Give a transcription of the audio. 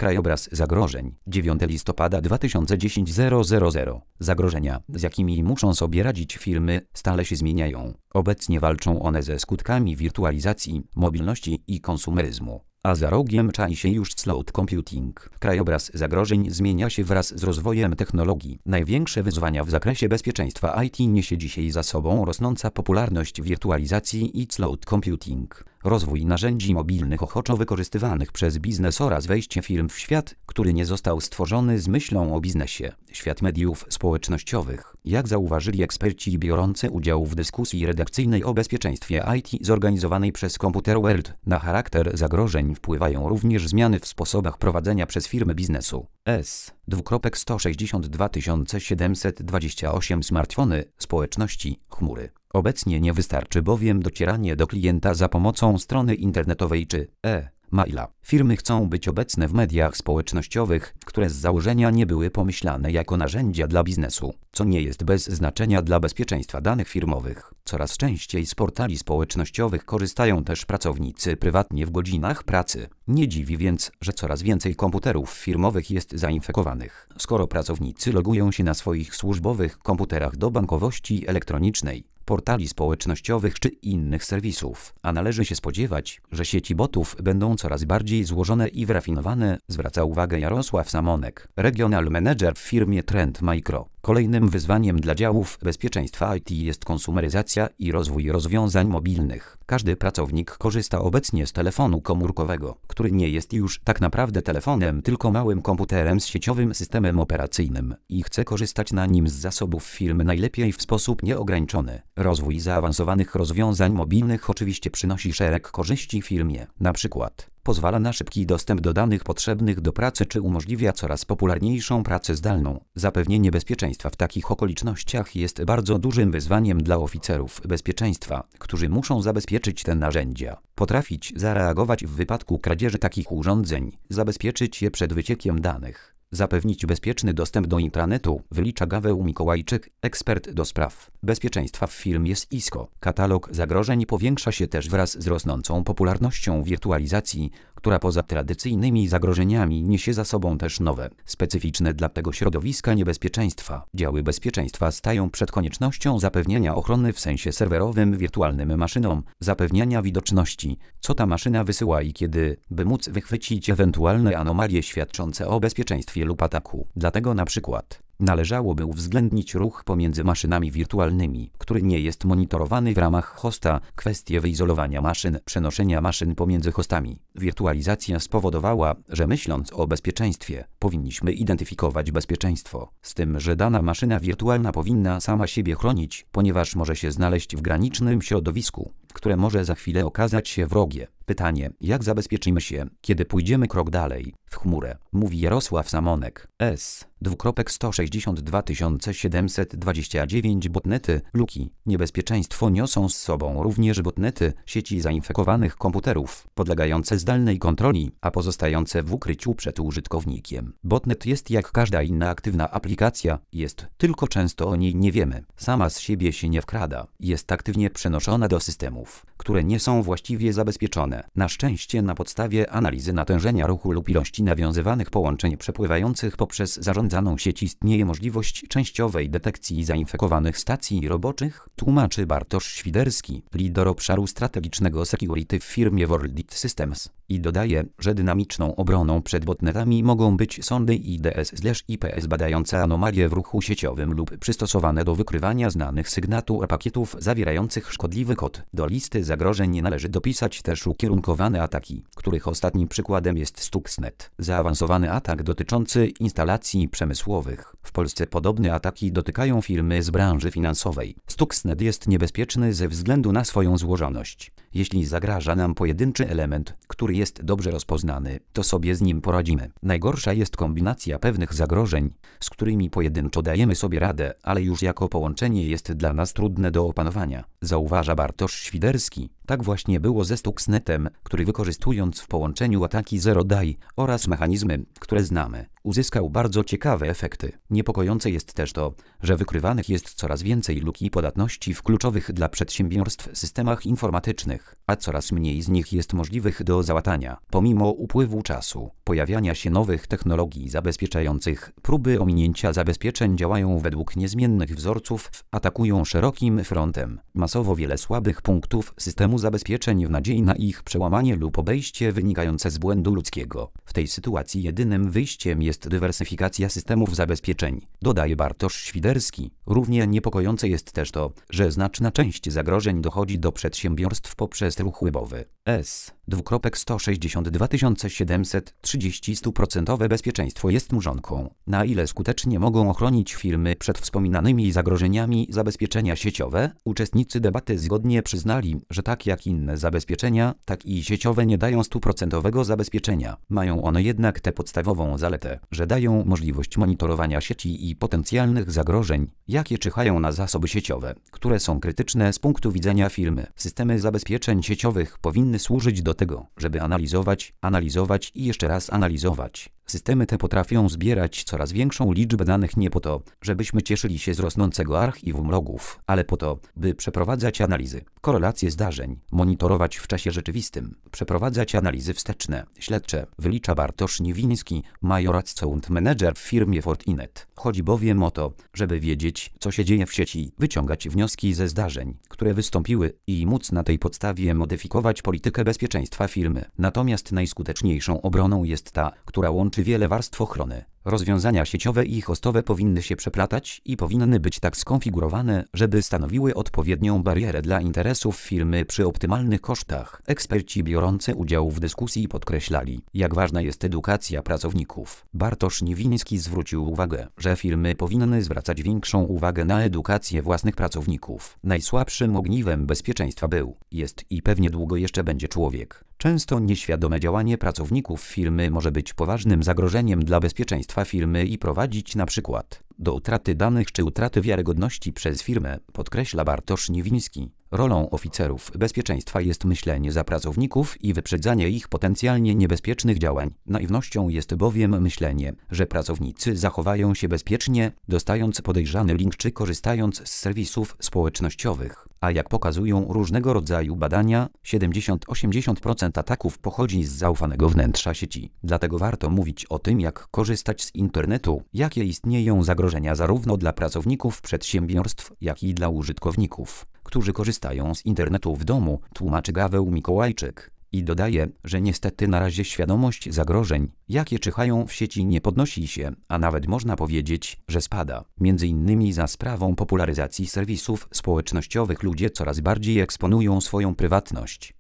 Krajobraz zagrożeń. 9 listopada 2010 000. Zagrożenia, z jakimi muszą sobie radzić firmy, stale się zmieniają. Obecnie walczą one ze skutkami wirtualizacji, mobilności i konsumeryzmu. A za rogiem czai się już cloud computing. Krajobraz zagrożeń zmienia się wraz z rozwojem technologii. Największe wyzwania w zakresie bezpieczeństwa IT niesie dzisiaj za sobą rosnąca popularność wirtualizacji i cloud computing. Rozwój narzędzi mobilnych ochoczo wykorzystywanych przez biznes oraz wejście firm w świat, który nie został stworzony z myślą o biznesie. Świat mediów społecznościowych. Jak zauważyli eksperci biorący udział w dyskusji redakcyjnej o bezpieczeństwie IT zorganizowanej przez Computer World, na charakter zagrożeń wpływają również zmiany w sposobach prowadzenia przez firmy biznesu. S.162 728 smartfony, społeczności, chmury. Obecnie nie wystarczy bowiem docieranie do klienta za pomocą strony internetowej czy maila. Firmy chcą być obecne w mediach społecznościowych, które z założenia nie były pomyślane jako narzędzia dla biznesu, co nie jest bez znaczenia dla bezpieczeństwa danych firmowych. Coraz częściej z portali społecznościowych korzystają też pracownicy prywatnie w godzinach pracy. Nie dziwi więc, że coraz więcej komputerów firmowych jest zainfekowanych, skoro pracownicy logują się na swoich służbowych komputerach do bankowości elektronicznej, portali społecznościowych czy innych serwisów, a należy się spodziewać, że sieci botów będą coraz bardziej złożone i wyrafinowane, zwraca uwagę Jarosław Samonek, regional manager w firmie Trend Micro. Kolejnym wyzwaniem dla działów bezpieczeństwa IT jest konsumeryzacja i rozwój rozwiązań mobilnych. Każdy pracownik korzysta obecnie z telefonu komórkowego, który nie jest już tak naprawdę telefonem, tylko małym komputerem z sieciowym systemem operacyjnym i chce korzystać na nim z zasobów firmy najlepiej w sposób nieograniczony. Rozwój zaawansowanych rozwiązań mobilnych oczywiście przynosi szereg korzyści firmie, na przykład pozwala na szybki dostęp do danych potrzebnych do pracy czy umożliwia coraz popularniejszą pracę zdalną. Zapewnienie bezpieczeństwa w takich okolicznościach jest bardzo dużym wyzwaniem dla oficerów bezpieczeństwa, którzy muszą zabezpieczyć te narzędzia, potrafić zareagować w wypadku kradzieży takich urządzeń, zabezpieczyć je przed wyciekiem danych. Zapewnić bezpieczny dostęp do intranetu, wylicza Gaweł Mikołajczyk, ekspert do spraw bezpieczeństwa w firmie Cisco. Katalog zagrożeń powiększa się też wraz z rosnącą popularnością wirtualizacji, która poza tradycyjnymi zagrożeniami niesie za sobą też nowe, specyficzne dla tego środowiska niebezpieczeństwa. Działy bezpieczeństwa stają przed koniecznością zapewnienia ochrony w sensie serwerowym wirtualnym maszynom, zapewniania widoczności, co ta maszyna wysyła i kiedy, by móc wychwycić ewentualne anomalie świadczące o bezpieczeństwie lub ataku. Dlatego na przykład należałoby uwzględnić ruch pomiędzy maszynami wirtualnymi, który nie jest monitorowany w ramach hosta, kwestie wyizolowania maszyn, przenoszenia maszyn pomiędzy hostami. Wirtualizacja spowodowała, że myśląc o bezpieczeństwie, powinniśmy identyfikować bezpieczeństwo, z tym, że dana maszyna wirtualna powinna sama siebie chronić, ponieważ może się znaleźć w granicznym środowisku, które może za chwilę okazać się wrogie. Pytanie, jak zabezpieczymy się, kiedy pójdziemy krok dalej, w chmurę, mówi Jarosław Samonek. S.162 729 botnety, luki. Niebezpieczeństwo niosą z sobą również botnety, sieci zainfekowanych komputerów, podlegające zdalnej kontroli, a pozostające w ukryciu przed użytkownikiem. Botnet jest jak każda inna aktywna aplikacja, jest, tylko często o niej nie wiemy. Sama z siebie się nie wkrada, jest aktywnie przenoszona do systemów, które nie są właściwie zabezpieczone. Na szczęście na podstawie analizy natężenia ruchu lub ilości nawiązywanych połączeń przepływających poprzez zarządzaną sieć istnieje możliwość częściowej detekcji zainfekowanych stacji roboczych, tłumaczy Bartosz Świderski, lider obszaru strategicznego security w firmie Worldit Systems. I dodaje, że dynamiczną obroną przed botnetami mogą być sondy IDS/IPS badające anomalie w ruchu sieciowym lub przystosowane do wykrywania znanych sygnatur pakietów zawierających szkodliwy kod. Do listy zagrożeń należy dopisać też ukierunkowane ataki, których ostatnim przykładem jest Stuxnet, zaawansowany atak dotyczący instalacji przemysłowych. W Polsce podobne ataki dotykają firmy z branży finansowej. Stuxnet jest niebezpieczny ze względu na swoją złożoność. Jeśli zagraża nam pojedynczy element, który jest dobrze rozpoznany, to sobie z nim poradzimy. Najgorsza jest kombinacja pewnych zagrożeń, z którymi pojedynczo dajemy sobie radę, ale już jako połączenie jest dla nas trudne do opanowania, zauważa Bartosz Świderski. Tak właśnie było ze Stuxnetem, który wykorzystując w połączeniu ataki Zero Day oraz mechanizmy, które znamy, uzyskał bardzo ciekawe efekty. Niepokojące jest też to, że wykrywanych jest coraz więcej luk i podatności w kluczowych dla przedsiębiorstw systemach informatycznych, a coraz mniej z nich jest możliwych do załatania. Pomimo upływu czasu, pojawiania się nowych technologii zabezpieczających, próby ominięcia zabezpieczeń działają według niezmiennych wzorców, atakują szerokim frontem. Masowo wiele słabych punktów systemu zabezpieczeń w nadziei na ich przełamanie lub obejście wynikające z błędu ludzkiego. W tej sytuacji jedynym wyjściem jest dywersyfikacja systemów zabezpieczeń, dodaje Bartosz Świderski. Równie niepokojące jest też to, że znaczna część zagrożeń dochodzi do przedsiębiorstw poprzez ruch webowy. 162 730 100% bezpieczeństwo jest mrzonką. Na ile skutecznie mogą ochronić firmy przed wspominanymi zagrożeniami zabezpieczenia sieciowe? Uczestnicy debaty zgodnie przyznali, że tak jak inne zabezpieczenia, tak i sieciowe nie dają 100% zabezpieczenia. Mają one jednak tę podstawową zaletę, że dają możliwość monitorowania sieci i potencjalnych zagrożeń, jakie czyhają na zasoby sieciowe, które są krytyczne z punktu widzenia firmy. Systemy zabezpieczeń sieciowych powinny służyć do tego, żeby analizować i jeszcze raz analizować. Systemy te potrafią zbierać coraz większą liczbę danych nie po to, żebyśmy cieszyli się z rosnącego archiwum logów, ale po to, by przeprowadzać analizy, korelacje zdarzeń, monitorować w czasie rzeczywistym, przeprowadzać analizy wsteczne, śledcze, wylicza Bartosz Niwiński, Major Account Manager w firmie Fortinet. Chodzi bowiem o to, żeby wiedzieć, co się dzieje w sieci, wyciągać wnioski ze zdarzeń, które wystąpiły i móc na tej podstawie modyfikować politykę bezpieczeństwa firmy. Natomiast najskuteczniejszą obroną jest ta, która łączy wiele warstw ochrony. Rozwiązania sieciowe i hostowe powinny się przeplatać i powinny być tak skonfigurowane, żeby stanowiły odpowiednią barierę dla interesów firmy przy optymalnych kosztach. Eksperci biorący udział w dyskusji podkreślali, jak ważna jest edukacja pracowników. Bartosz Niwiński zwrócił uwagę, że firmy powinny zwracać większą uwagę na edukację własnych pracowników. Najsłabszym ogniwem bezpieczeństwa był, jest i pewnie długo jeszcze będzie człowiek. Często nieświadome działanie pracowników firmy może być poważnym zagrożeniem dla bezpieczeństwa firmy i prowadzić na przykład do utraty danych czy utraty wiarygodności przez firmę, podkreśla Bartosz Niwiński. Rolą oficerów bezpieczeństwa jest myślenie za pracowników i wyprzedzanie ich potencjalnie niebezpiecznych działań. Naiwnością jest bowiem myślenie, że pracownicy zachowają się bezpiecznie, dostając podejrzany link czy korzystając z serwisów społecznościowych. A jak pokazują różnego rodzaju badania, 70–80% ataków pochodzi z zaufanego wnętrza sieci. Dlatego warto mówić o tym, jak korzystać z internetu, jakie istnieją zagrożenia zarówno dla pracowników przedsiębiorstw, jak i dla użytkowników, którzy korzystają z internetu w domu, tłumaczy Gaweł Mikołajczyk. I dodaje, że niestety na razie świadomość zagrożeń, jakie czyhają w sieci, nie podnosi się, a nawet można powiedzieć, że spada. Między innymi za sprawą popularyzacji serwisów społecznościowych ludzie coraz bardziej eksponują swoją prywatność.